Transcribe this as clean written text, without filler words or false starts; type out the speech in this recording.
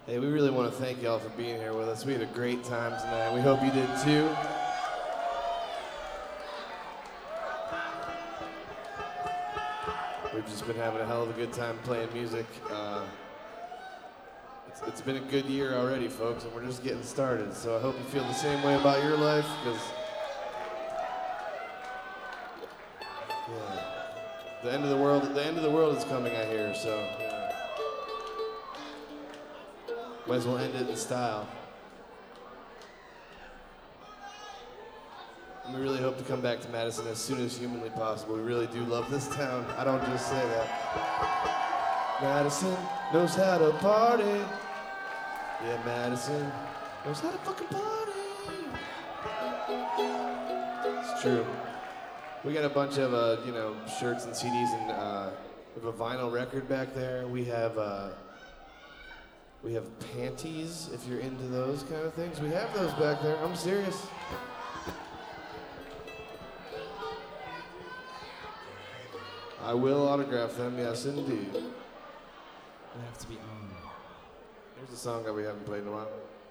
Hey, we really want to thank y'all for being here with us. We had a great time tonight. We hope you did too. We've just been having a hell of a good time playing music. It's been a good year already, folks, and we're just getting started. So I hope you feel the same way about your life, because the end of the world is coming, I hear. So might as well end it in style. And we really hope to come back to Madison as soon as humanly possible. We really do love this town. I don't just say that. Madison knows how to party. Yeah, Madison knows how to fucking party. It's true. We got a bunch of, shirts and CDs, and we have a vinyl record back there. We have panties, if you're into those kind of things. We have those back there. I'm serious. I will autograph them, yes indeed. They have to be on. Here's a song that we haven't played in a while.